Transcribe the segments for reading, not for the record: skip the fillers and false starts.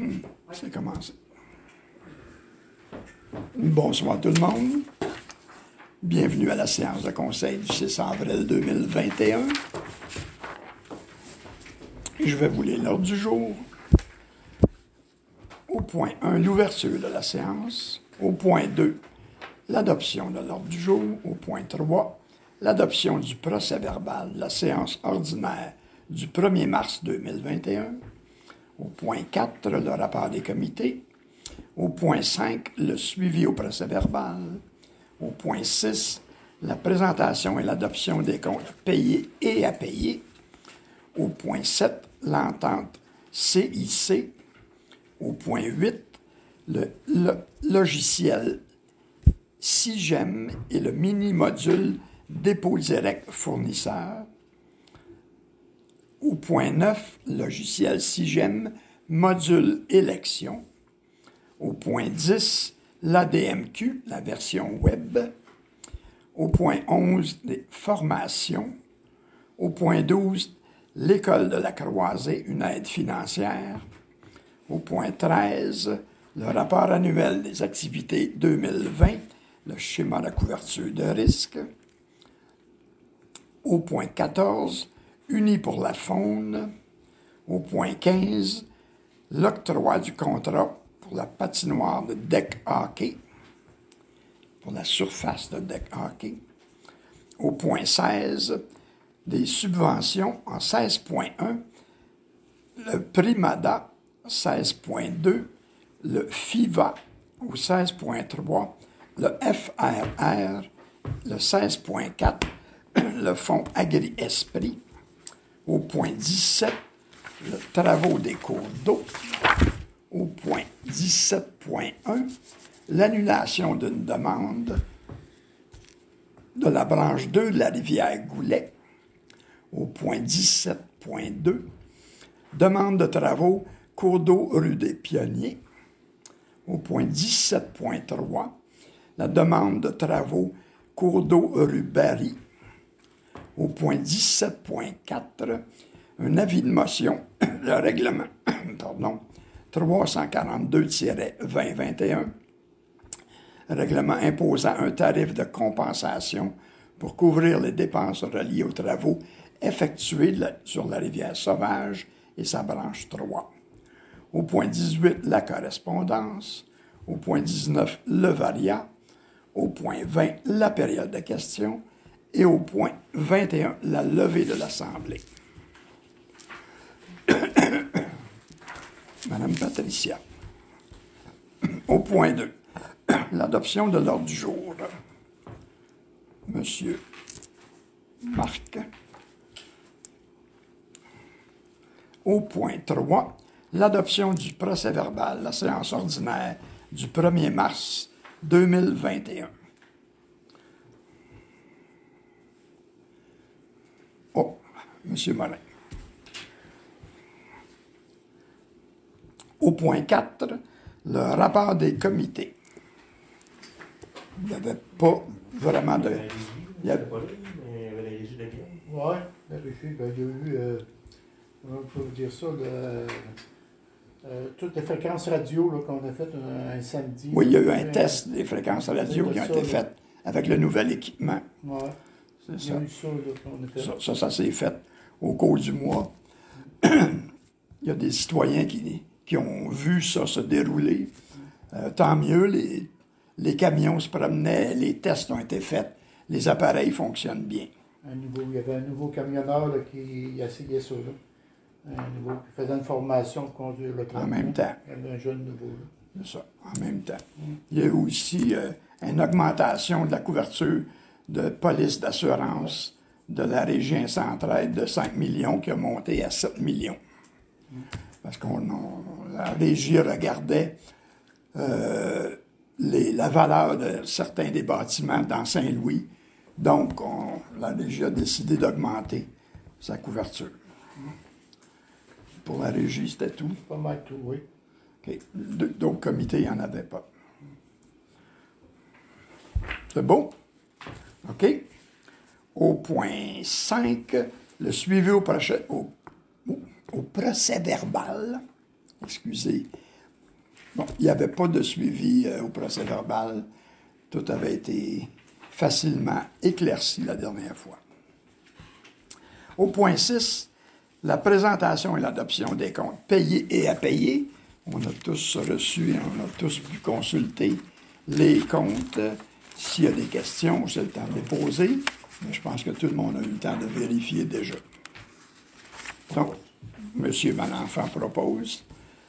C'est commencé. Bonsoir tout le monde. Bienvenue à la séance de conseil du 6 avril 2021. Je vais vous lire l'ordre du jour. Au point 1, l'ouverture de la séance. Au point 2, l'adoption de l'ordre du jour. Au point 3, l'adoption du procès-verbal de la séance ordinaire du 1er mars 2021. Au point 4, le rapport des comités. Au point 5, le suivi au procès-verbal. Au point 6, la présentation et l'adoption des comptes payés et à payer. Au point 7, l'entente CIC. Au point 8, le logiciel SIGEM et le mini-module dépôt direct fournisseur. Au point 9, logiciel SIGEM, module élection. Au point 10, l'ADMQ, la version web. Au point 11, les formations. Au point 12, l'École de la Croisée, une aide financière. Au point 13, le rapport annuel des activités 2020, le schéma de couverture de risque. Au point 14, Unis pour la faune. Au point 15, l'octroi du contrat pour la patinoire de deck hockey, pour la surface de deck hockey. Au point 16, des subventions en 16.1, le Primada 16.2, le FIVA au 16.3, le FRR, le 16.4, le Fonds Agri-Esprit. Au point 17, le travaux des cours d'eau. Au point 17.1, l'annulation d'une demande de la branche 2 de la rivière Goulet. Au point 17.2, demande de travaux cours d'eau rue des Pionniers. Au point 17.3, la demande de travaux cours d'eau rue Barry. Au point 17.4, un avis de motion, le règlement, 342-2021, règlement imposant un tarif de compensation pour couvrir les dépenses reliées aux travaux effectués sur la rivière Sauvage et sa branche 3. Au point 18, la correspondance. Au point 19, le varia. Au point 20, la période de questions. Et au point 21, la levée de l'Assemblée. Madame Patricia. Au point 2, l'adoption de l'ordre du jour. Monsieur Marc. Au point 3, l'adoption du procès-verbal, la séance ordinaire du 1er mars 2021. Oh, Monsieur Morin. Au point 4, le rapport des comités. Il n'y avait pas vraiment de... Il y avait pas là, mais il y avait la régie de la guerre. Oui, la régie, ben, il y a eu, comment il faut dire ça, toutes les fréquences radio là, qu'on a faites un samedi. Oui, il y a eu un test des fréquences radio qui ont été faites avec le nouvel équipement. Oui, c'est il y a ça. eu ça là, qu'on a fait. Ça s'est fait au cours du mois. Il y a des citoyens qui ont vu ça se dérouler. Tant mieux, les camions se promenaient, les tests ont été faits, les appareils fonctionnent bien. Il y avait un nouveau camionneur là, qui essayait ça. Là. Un nouveau qui faisait une formation pour conduire le train. En même temps. Il y avait un jeune nouveau. Là. C'est ça, en même temps. Il y a eu aussi une augmentation de la couverture de police d'assurance de la région Centraide de 5 millions qui a monté à 7 millions. Parce que la régie regardait la valeur de certains des bâtiments dans Saint-Louis. Donc, la régie a décidé d'augmenter sa couverture. Pour la régie, c'était tout. Pas mal tout, oui. Okay. D'autres comités, il n'y en avait pas. C'est bon? OK. Au point 5, le suivi au procès-verbal, Bon, il n'y avait pas de suivi au procès-verbal. Tout avait été facilement éclairci la dernière fois. Au point 6, la présentation et l'adoption des comptes payés et à payer. On a tous reçu, on a tous pu consulter les comptes. S'il y a des questions, c'est le temps de les poser. Mais je pense que tout le monde a eu le temps de vérifier déjà. Donc, M. Malenfant propose.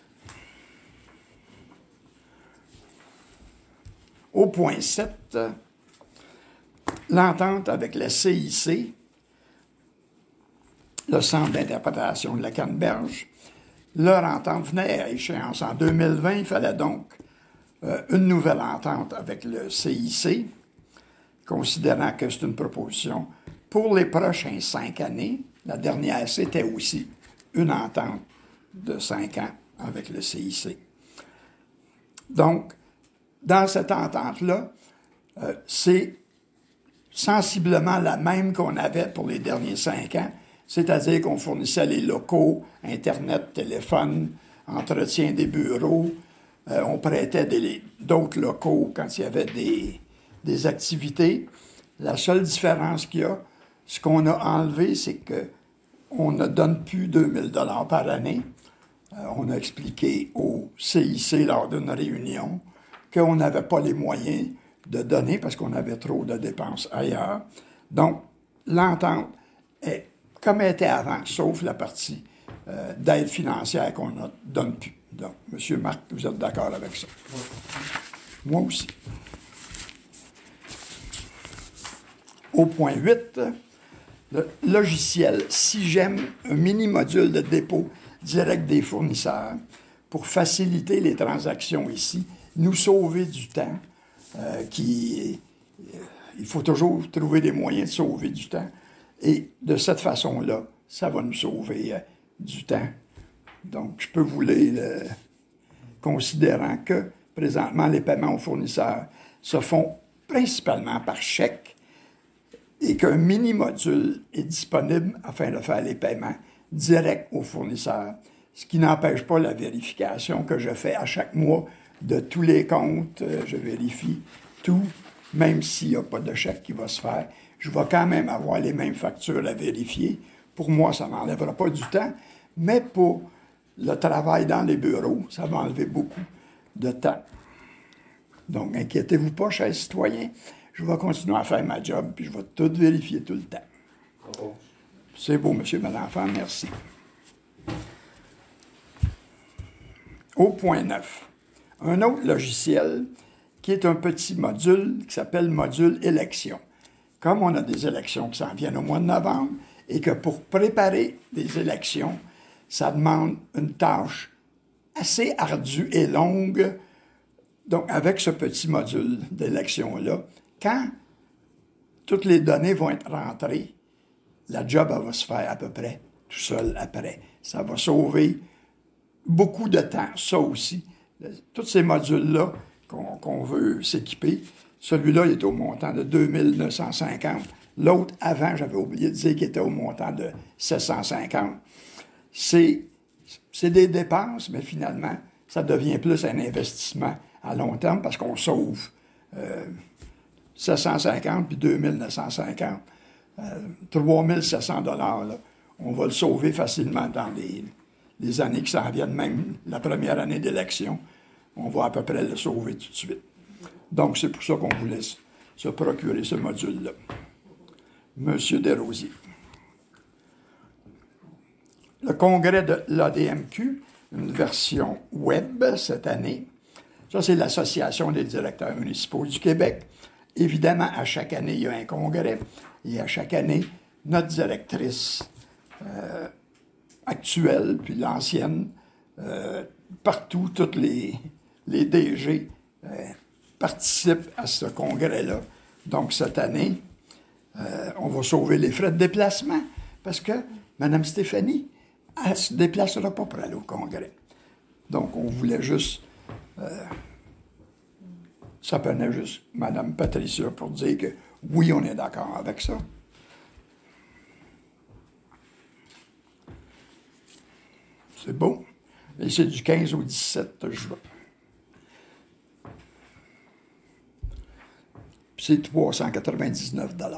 Au point 7, l'entente avec le CIC, le Centre d'interprétation de la Canneberge. Leur entente venait à échéance en 2020. Il fallait donc une nouvelle entente avec le CIC, considérant que c'est une proposition pour les prochains 5 années. La dernière, c'était aussi une entente de 5 ans avec le CIC. Donc, dans cette entente-là, c'est sensiblement la même qu'on avait pour les derniers 5 ans, c'est-à-dire qu'on fournissait les locaux, Internet, téléphone, entretien des bureaux, on prêtait d'autres locaux quand il y avait des activités. La seule différence qu'il y a, ce qu'on a enlevé, c'est qu'on ne donne plus 2000 $ par année. On a expliqué au CIC lors d'une réunion qu'on n'avait pas les moyens de donner parce qu'on avait trop de dépenses ailleurs. Donc, l'entente est comme elle était avant, sauf la partie d'aide financière qu'on ne donne plus. Donc, M. Marc, vous êtes d'accord avec ça? Oui. Moi aussi. Au point 8, le logiciel SIGEM, un mini-module de dépôt direct des fournisseurs pour faciliter les transactions ici, nous sauver du temps, il faut toujours trouver des moyens de sauver du temps. Et de cette façon-là, ça va nous sauver du temps. Donc, je peux vous lire, considérant que présentement, les paiements aux fournisseurs se font principalement par chèque et qu'un mini-module est disponible afin de faire les paiements directs aux fournisseurs, ce qui n'empêche pas la vérification que je fais à chaque mois de tous les comptes. Je vérifie tout, même s'il n'y a pas de chèque qui va se faire. Je vais quand même avoir les mêmes factures à vérifier. Pour moi, ça ne m'enlèvera pas du temps, mais pour le travail dans les bureaux, ça va enlever beaucoup de temps. Donc, inquiétez-vous pas, chers citoyens, je vais continuer à faire ma job, puis je vais tout vérifier tout le temps. C'est beau, M. Malenfant, merci. Au point 9, un autre logiciel qui est un petit module qui s'appelle module élection. Comme on a des élections qui s'en viennent au mois de novembre et que pour préparer des élections, ça demande une tâche assez ardue et longue. Donc, avec ce petit module d'élection-là, quand toutes les données vont être rentrées, la job elle va se faire à peu près tout seul après. Ça va sauver beaucoup de temps, ça aussi. Tous ces modules-là qu'on veut s'équiper, celui-là, il est au montant de 2950. L'autre, avant, j'avais oublié de dire qu'il était au montant de 750. C'est des dépenses, mais finalement, ça devient plus un investissement à long terme parce qu'on sauve 750 puis 2950. 3700 $, là, on va le sauver facilement dans les années qui s'en viennent, même la première année d'élection. On va à peu près le sauver tout de suite. Donc, c'est pour ça qu'on voulait se procurer ce module-là. Monsieur Desrosiers. Le congrès de l'ADMQ, une version web cette année. Ça, c'est l'Association des directeurs municipaux du Québec. Évidemment, à chaque année, il y a un congrès. Et à chaque année, notre directrice actuelle, puis l'ancienne, partout, toutes les DG participent à ce congrès-là. Donc, cette année, on va sauver les frais de déplacement parce que Mme Stéphanie, elle ne se déplacera pas pour aller au congrès. Donc, on voulait juste... ça prenait juste Mme Patricia pour dire que oui, on est d'accord avec ça. C'est beau. Et c'est du 15 au 17 juin. c'est 399 $.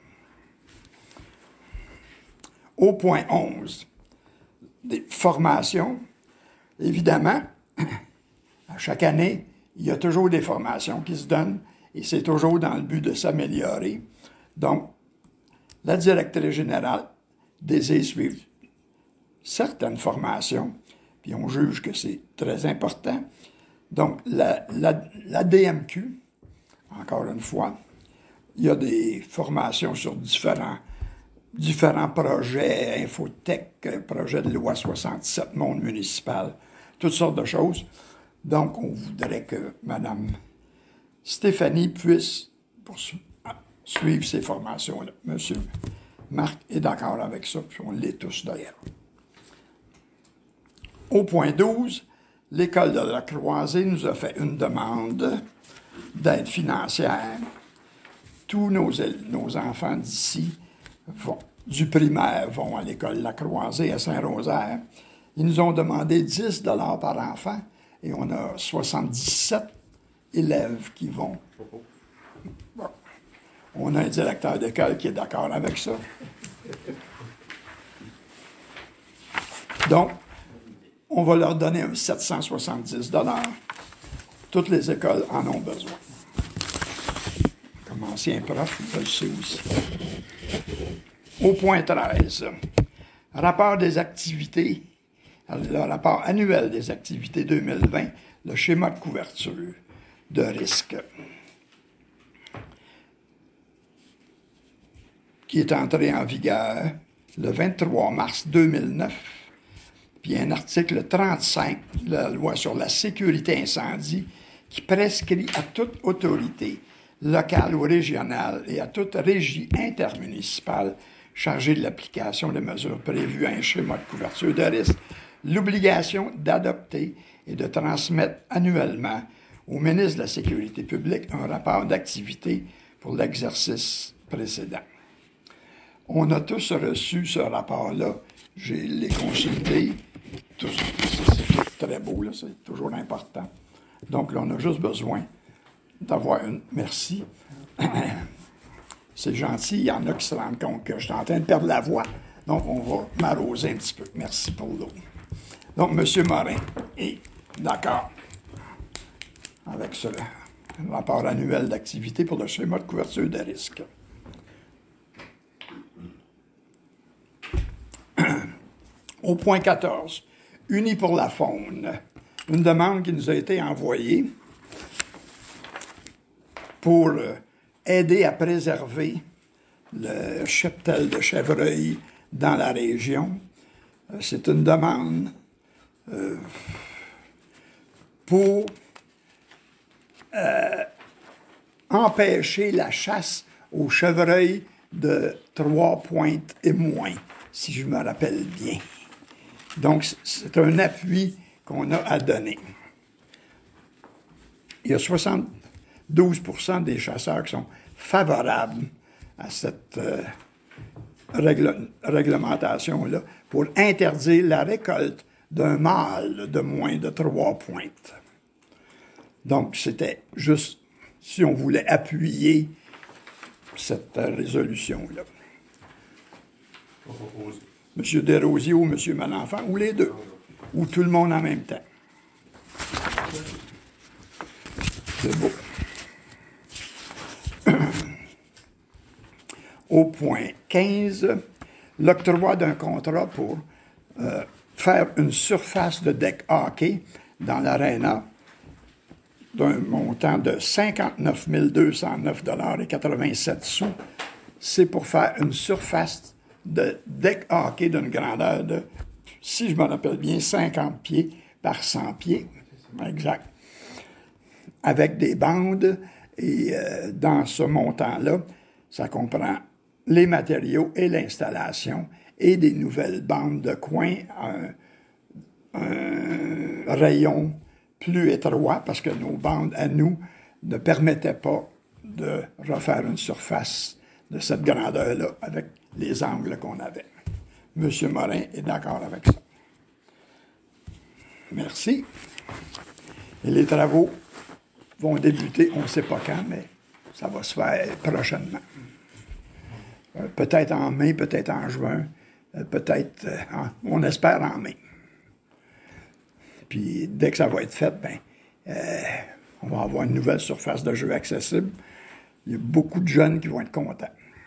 Au point 11, des formations. Évidemment, à chaque année, il y a toujours des formations qui se donnent et c'est toujours dans le but de s'améliorer. Donc, la directrice générale désire suivre certaines formations, puis on juge que c'est très important. Donc, la DMQ, encore une fois, il y a des formations sur différents projets, infotech, projet de loi 67, monde municipal, toutes sortes de choses. Donc, on voudrait que Mme Stéphanie puisse suivre ces formations-là. Monsieur Marc est d'accord avec ça, puis on l'est tous d'ailleurs. Au point 12, l'École de la Croisée nous a fait une demande d'aide financière. Tous nos enfants d'ici du primaire vont à l'École de la Croisée à Saint-Rosaire. Ils nous ont demandé 10 $ par enfant et on a 77 élèves qui vont. Bon. On a un directeur d'école qui est d'accord avec ça. Donc, on va leur donner 770 $. Toutes les écoles en ont besoin. Comme ancien prof, je le sais aussi. Au point 13, rapport des activités, le rapport annuel des activités 2020, le schéma de couverture de risque, qui est entré en vigueur le 23 mars 2009, puis un article 35 de la loi sur la sécurité incendie qui prescrit à toute autorité locale ou régionale et à toute régie intermunicipale chargée de l'application des mesures prévues à un schéma de couverture de risque l'obligation d'adopter et de transmettre annuellement au ministre de la Sécurité publique un rapport d'activité pour l'exercice précédent. On a tous reçu ce rapport-là. Je l'ai consulté. C'est très beau, là, c'est toujours important. Donc là, on a juste besoin d'avoir une... Merci. C'est gentil. Il y en a qui se rendent compte que je suis en train de perdre la voix. Donc, on va m'arroser un petit peu. Merci pour l'eau. Donc, M. Morin est d'accord avec ce rapport annuel d'activité pour le schéma de couverture des risques. Au point 14, Unis pour la faune, une demande qui nous a été envoyée pour aider à préserver le cheptel de chevreuil dans la région. C'est une demande pour empêcher la chasse aux chevreuils de 3 pointes et moins, si je me rappelle bien. Donc, c'est un appui qu'on a à donner. Il y a 72% des chasseurs qui sont favorables à cette réglementation-là pour interdire la récolte d'un mâle de moins de 3 pointes. Donc, c'était juste si on voulait appuyer cette résolution-là. M. Desrosiers ou M. Malenfant, ou les deux, ou tout le monde en même temps. C'est beau. Au point 15, l'octroi d'un contrat pour faire une surface de deck hockey dans l'aréna d'un montant de 59 209,87 $. C'est pour faire une surface de deck hockey d'une grandeur de, si je me rappelle bien, 50 pieds par 100 pieds. Exact. Avec des bandes, et dans ce montant-là, ça comprend les matériaux et l'installation et des nouvelles bandes de coin, un rayon plus étroit, parce que nos bandes à nous ne permettaient pas de refaire une surface de cette grandeur-là avec les angles qu'on avait. M. Morin est d'accord avec ça. Merci. Et les travaux vont débuter, on ne sait pas quand, mais ça va se faire prochainement. Peut-être en mai, peut-être en juin, peut-être, on espère en mai. Puis dès que ça va être fait, on va avoir une nouvelle surface de jeu accessible. Il y a beaucoup de jeunes qui vont être contents.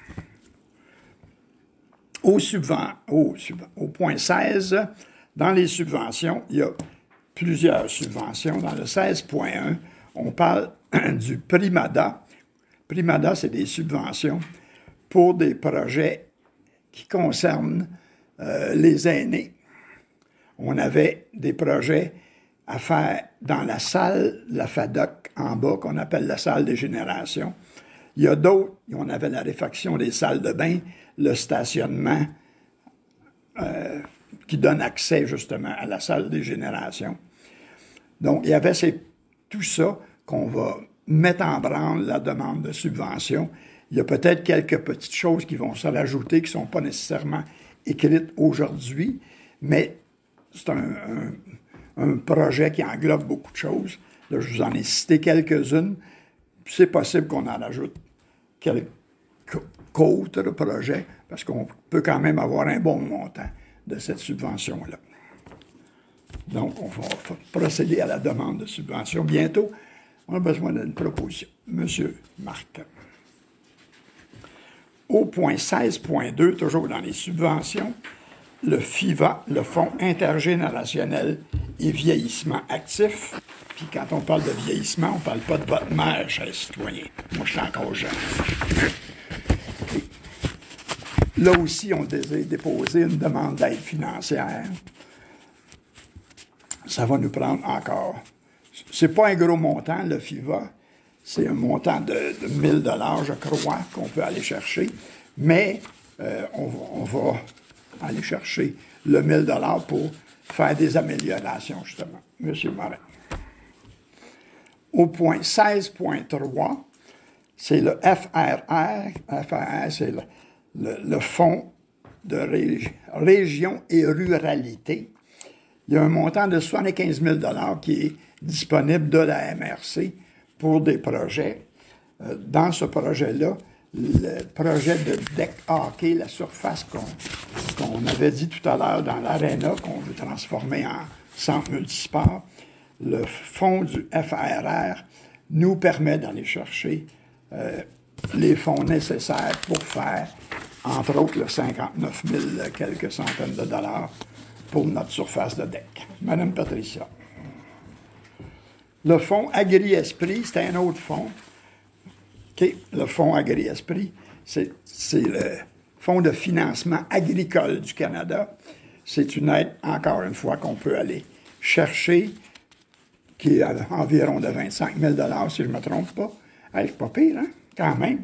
Au point 16, dans les subventions, il y a plusieurs subventions. Dans le 16.1, on parle du Primada. Primada, c'est des subventions pour des projets qui concernent les aînés. On avait des projets à faire dans la salle de la FADOC en bas, qu'on appelle la salle des générations. Il y a d'autres, on avait la réfaction des salles de bain, le stationnement qui donne accès justement à la salle des générations. Donc, il y avait tout ça qu'on va mettre en branle la demande de subvention. Il y a peut-être quelques petites choses qui vont se rajouter qui ne sont pas nécessairement écrites aujourd'hui, mais c'est un projet qui englobe beaucoup de choses. Là, je vous en ai cité quelques-unes. C'est possible qu'on en rajoute quelques autres projets, parce qu'on peut quand même avoir un bon montant de cette subvention-là. Donc, on va procéder à la demande de subvention. Bientôt, on a besoin d'une proposition. Monsieur Marc. Au point 16.2, toujours dans les subventions, le FIVA, le Fonds intergénérationnel et vieillissement actif. Puis quand on parle de vieillissement, on ne parle pas de votre mère, chers citoyens. Moi, je suis encore jeune. Là aussi, on désire déposer une demande d'aide financière. Ça va nous prendre encore. C'est pas un gros montant, le FIVA. C'est un montant de 1 000 $, je crois, qu'on peut aller chercher. Mais on va aller chercher le 1 000 $ pour faire des améliorations, justement. Monsieur Morin. Au point 16.3, c'est le FRR. FRR, c'est le Fonds de région et ruralité. Il y a un montant de 75 000 $ qui est disponible de la MRC pour des projets. Dans ce projet-là, le projet de deck hockey, la surface qu'on avait dit tout à l'heure dans l'aréna, qu'on veut transformer en centre multisport, le fonds du FRR nous permet d'aller chercher les fonds nécessaires pour faire, entre autres, le 59 000, quelques centaines de dollars pour notre surface de deck. Madame Patricia. Le fonds Agri-Esprit, c'est un autre fonds. OK, le fonds Agri-Esprit, c'est le Fonds de financement agricole du Canada. C'est une aide, encore une fois, qu'on peut aller chercher, qui est à environ de 25 000 $, si je ne me trompe pas. Hey, c'est pas pire, hein? Quand même.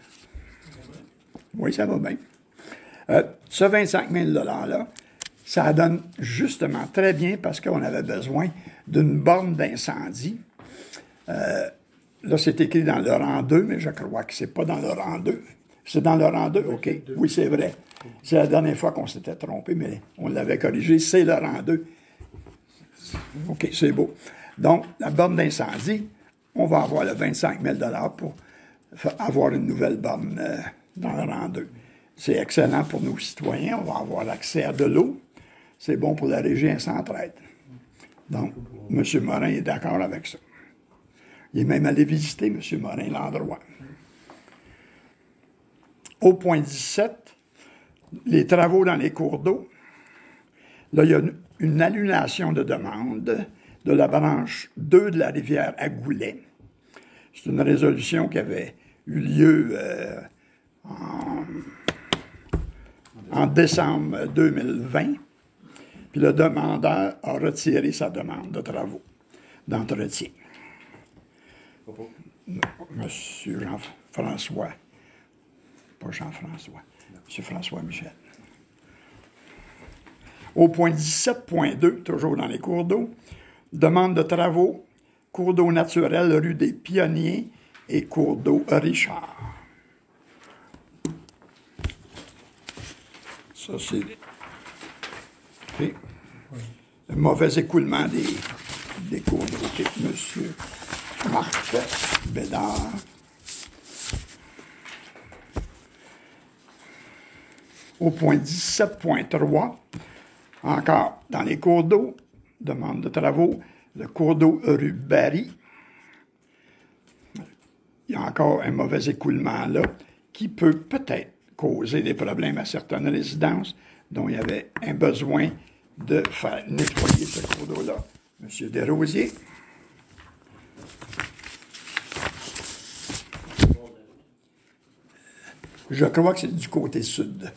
Oui, ça va bien. Ce 25 000 $-là, ça donne justement très bien parce qu'on avait besoin d'une borne d'incendie. Là, c'est écrit dans le rang 2, mais je crois que c'est pas dans le rang 2. C'est dans le rang 2? OK. Oui, c'est vrai. C'est la dernière fois qu'on s'était trompé, mais on l'avait corrigé. C'est le rang 2. OK, c'est beau. Donc, la borne d'incendie, on va avoir le 25 000 $ pour avoir une nouvelle borne dans le rang 2. C'est excellent pour nos citoyens. On va avoir accès à de l'eau. C'est bon pour la région Centraide. Donc, M. Morin est d'accord avec ça. Il est même allé visiter, M. Morin, l'endroit. Au point 17, les travaux dans les cours d'eau. Là, il y a une annulation de demande de la branche 2 de la rivière Agoulet. C'est une résolution qui avait eu lieu en décembre 2020. Puis le demandeur a retiré sa demande de travaux d'entretien. Monsieur Jean-François. Pas Jean-François. Monsieur François Michel. Au point 17.2, toujours dans les cours d'eau, demande de travaux, cours d'eau naturel, rue des Pionniers et cours d'eau Richard. Ça, c'est okay. Le mauvais écoulement des cours d'eau. Okay. Monsieur Marc Bédard. Au point 17.3, encore dans les cours d'eau, demande de travaux, le cours d'eau rue Barry. Il y a encore un mauvais écoulement là qui peut peut-être causer des problèmes à certaines résidences dont il y avait un besoin de faire nettoyer ce cours d'eau-là. Monsieur Desrosiers. Je crois que c'est du côté sud.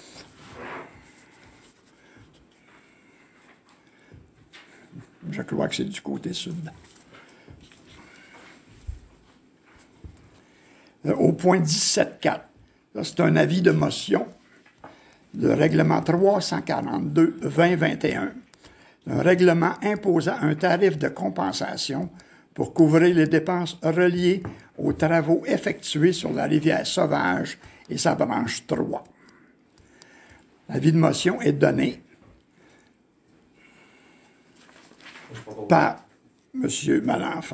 Je crois que c'est du côté sud. Au point 17.4, là, c'est un avis de motion. Le règlement 342-2021, un règlement imposant un tarif de compensation pour couvrir les dépenses reliées aux travaux effectués sur la rivière Sauvage et sa branche 3. L'avis de motion est donné par M. Malenfant.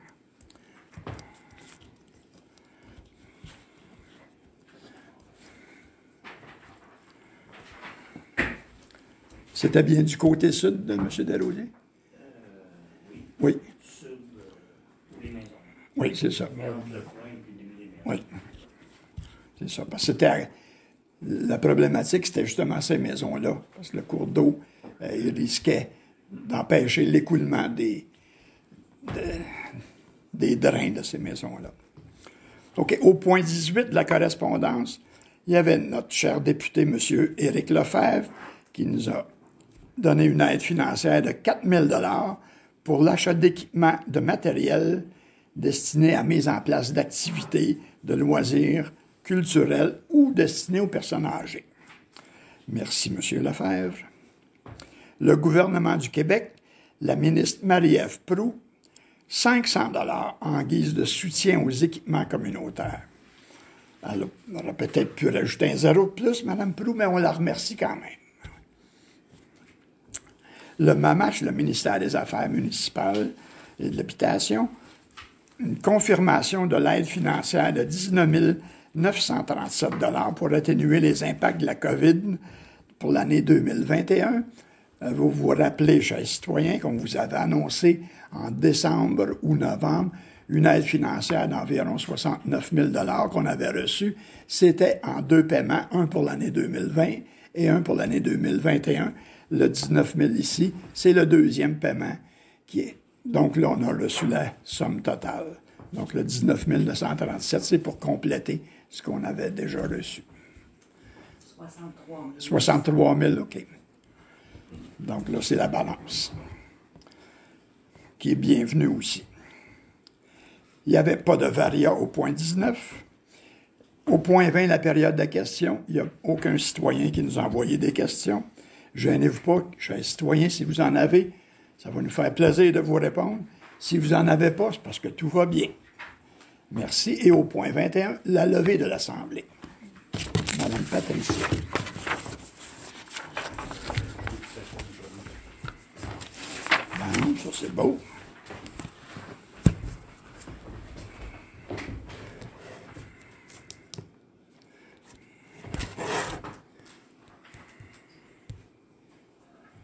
C'était bien du côté sud de M. Desrosiers? Oui. Sud, les maisons. Oui, c'est ça. Entre le coin et puis le début des maisons. Oui. C'est ça. Parce que c'était la problématique, c'était justement ces maisons-là. Parce que le cours d'eau, il risquait d'empêcher l'écoulement des drains de ces maisons-là. OK. Au point 18 de la correspondance, il y avait notre cher député, M. Éric Lefebvre, qui nous a donné une aide financière de 4 000 $ pour l'achat d'équipements de matériel destiné à mise en place d'activités, de loisirs culturels ou destinés aux personnes âgées. Merci, M. Lefebvre. Le gouvernement du Québec, la ministre Marie-Ève Proulx, 500 $ en guise de soutien aux équipements communautaires. Elle aurait peut-être pu rajouter un zéro de plus, Mme Proulx, mais on la remercie quand même. Le MAMACH, le ministère des Affaires municipales et de l'Habitation, une confirmation de l'aide financière de 19 937 $ pour atténuer les impacts de la COVID pour l'année 2021. Vous vous rappelez, chers citoyens, qu'on vous avait annoncé en décembre ou novembre une aide financière d'environ 69 000 $ qu'on avait reçue. C'était en 2 paiements, un pour l'année 2020 et un pour l'année 2021. Le 19 000 ici, c'est le 2e paiement qui est. Donc là, on a reçu la somme totale. Donc le 19 937, c'est pour compléter ce qu'on avait déjà reçu. 63 000. 63 000, OK. Donc là, c'est la balance qui est bienvenue aussi. Il n'y avait pas de varia au point 19. Au point 20, la période de questions, il n'y a aucun citoyen qui nous a envoyé des questions. Gênez-vous pas, chers citoyens, si vous en avez, ça va nous faire plaisir de vous répondre. Si vous n'en avez pas, c'est parce que tout va bien. Merci. Et au point 21, la levée de l'Assemblée. Madame Patricia. Bon, ça c'est beau.